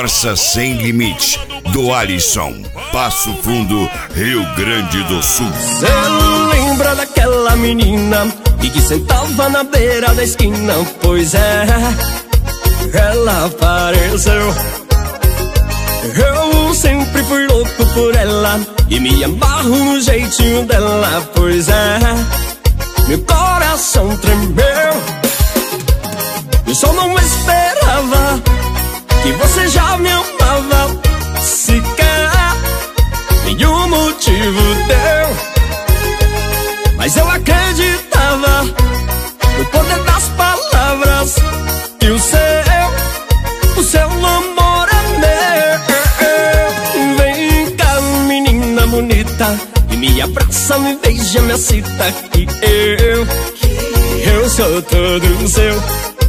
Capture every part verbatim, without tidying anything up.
Conversa Sem Limite, do Alisson, Passo Fundo, Rio Grande do Sul. Cê lembra daquela menina e que sentava na beira da esquina? Pois é, ela apareceu. Eu sempre fui louco por ela e me amarro no jeitinho dela. Pois é, meu coração tremeu. Eu só não esperava que você já me amava, sequer nenhum motivo deu. Mas eu acreditava no poder das palavras, e o seu, o seu amor é meu. Vem cá, menina bonita, e me abraça, me beija, me excita, que eu, eu sou todo seu.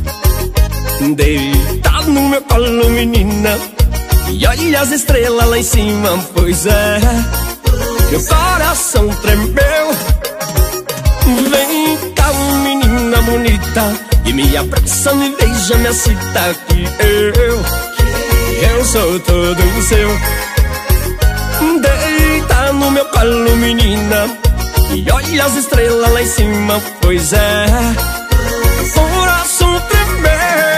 Deitado no meu colo, menina, e olha as estrelas lá em cima. Pois é, meu coração tremeu. Vem cá, menina bonita, e me abraça, me beija, me excita, que eu, eu sou todo seu. Deita no meu colo, menina, e olha as estrelas lá em cima. Pois é, meu coração tremeu.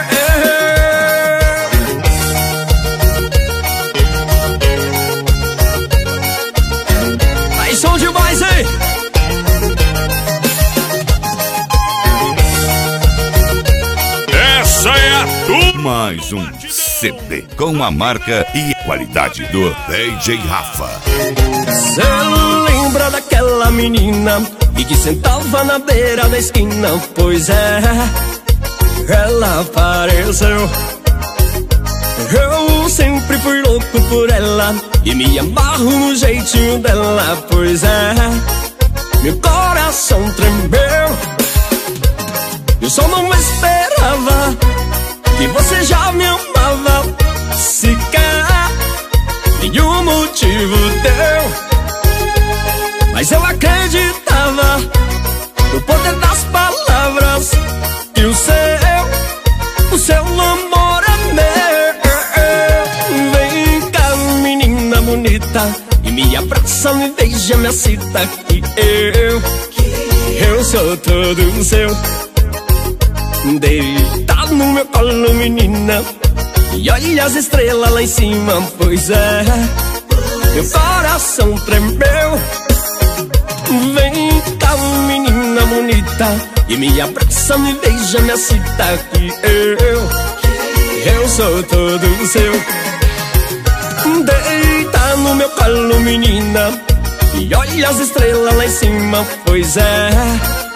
Aí, som demais, hein? Essa é a tu... Mais um C D com a marca e qualidade do D J Rafa. Cê lembra daquela menina e que sentava na beira da esquina? Pois é, ela apareceu. Eu sempre fui louco por ela e me amarro no jeitinho dela. Pois é, meu coração tremeu. Eu só não esperava que você já me amava, sequer nenhum motivo deu. Mas eu acreditava no poder das palavras, e o seu, o seu amor é meu. Vem cá, menina bonita, e me abraça, me beija, me excita, que eu, eu sou todo seu. Deitado no meu colo, menina, e olha as estrelas lá em cima. Pois é, meu coração tremeu. Vem cá, menina bonita, e me abraça, me beija, me excita, que eu, eu sou todo seu. Deita no meu colo, menina, e olha as estrelas lá em cima. Pois é,